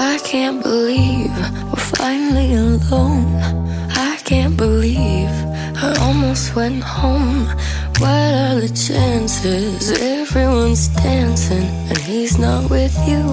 I can't believe we're finally alone. I can't believe I almost went home. What are the chances? Everyone's dancing and he's not with you.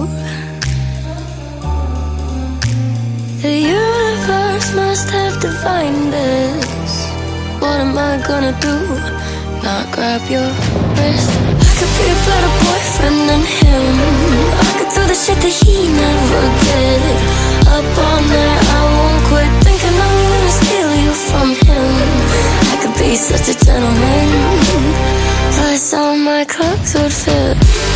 The universe must have divined us. What am I gonna do? Not grab your wrist? I could be a better boyfriend than him. I could do the shit that he never did. Up all night, I won't quit thinking I'm gonna steal you from him. I could be such a gentleman, plus all my clothes would fit.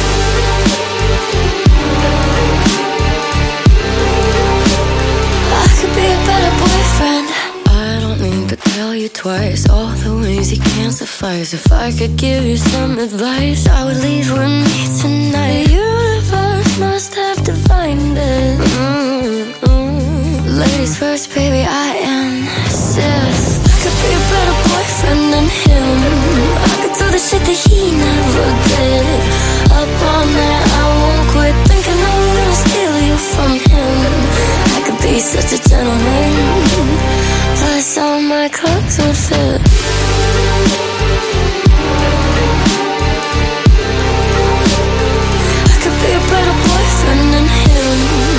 I could be a better boyfriend. I don't need to tell you twice all the ways you can't suffice. If I could give you some advice, I would leave with me tonight. The universe must have divined it. Ladies first, baby, I insist. I could be a better boyfriend than him. I could do the shit that he never did. Up all night, I won't quit thinking I'm gonna steal you from him. I could be such a gentleman, plus all my clothes would fit. I could be a better boyfriend than him.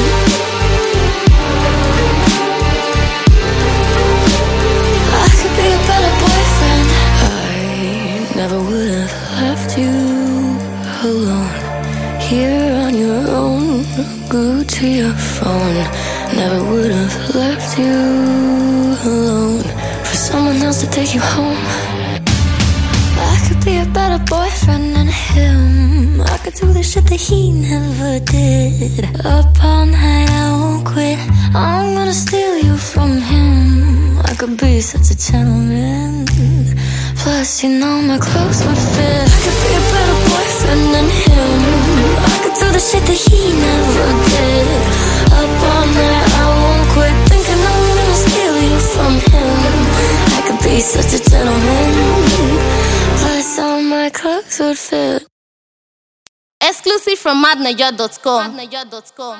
I could be a better boyfriend. I never would have left you alone, here on your own, glued to your phone. Never would have left you alone for someone else to take you home. I could be a better boyfriend than him. I could do the shit that he never did. Up all night, I won't quit. I'm gonna steal you from him. I could be such a gentleman, plus you know my clothes would fit. I could be a better boyfriend than him. I could do the shit that he never did. Up all night, I won't quit thinking I'm gonna steal you from him. I could be such a gentleman, plus all my clothes would fit. Exclusive from madnaja.com.